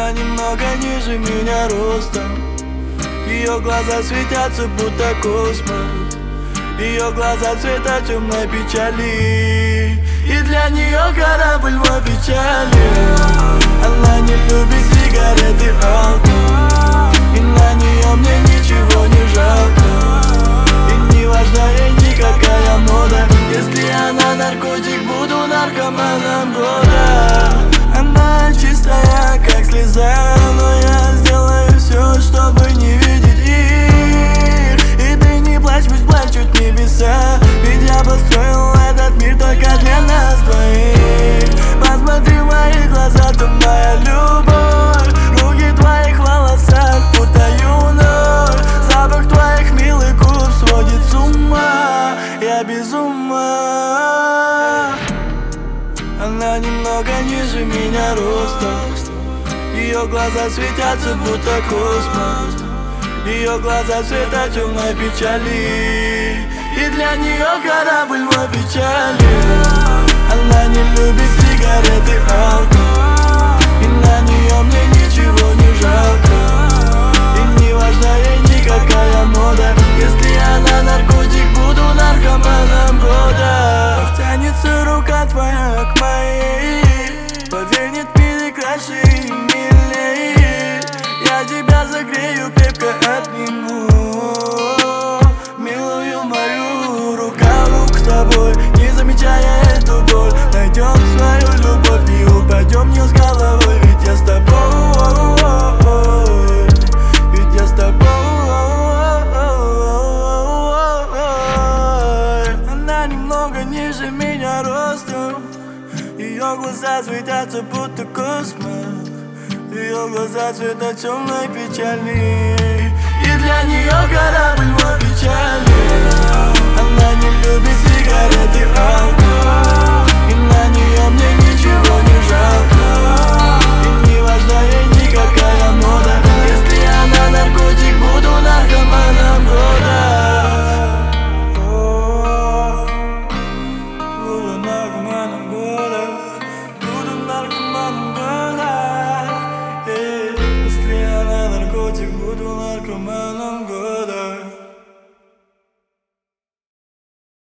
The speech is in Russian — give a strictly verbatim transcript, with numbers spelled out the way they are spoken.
Она немного ниже меня ростом. Ее глаза светятся, будто космос. Ее глаза цвета темной печали. И для нее корабль мой печали. Она не любит сигареты, алкоголь. И на нее мне ничего не жалко. И не важна ей никакая мода. Если она наркотик, буду наркоманом года. Она чистая, как слеза, но я сделаю все, чтобы не видеть их. И ты не плачь, пусть плачут небеса. Ведь я построил этот мир только для нас двоих. Посмотри в мои глаза, ты моя любовь. Руки в твоих волосах, будто ноль. Запах твоих милых губ сводит с ума. Я без ума. Она немного ниже меня ростом. Ее глаза светятся, будто космос. Ее глаза цвета темной печали. И для нее корабль мой печали. Она не любит сигареты, алкоголь. И на нее мне ничего не жалко. И не важна ей никакая мода. Если она наркотик, буду наркоманом года. Тянется рука твоя к моей. Поверь, нет мили краше и милей. Я тебя загрею, крепко обниму. Милую мою, рука в руку с тобой. Не замечая эту боль, найдем свою любовь. Не упадем вниз с головой, ведь я с тобой. Ведь я с тобой. Она немного ниже меня ростом. Ее глаза светятся, будто космос. Ее глаза цвета темной печали. И для нее корабль мой печали. Она не любит сигареты, алкоголь.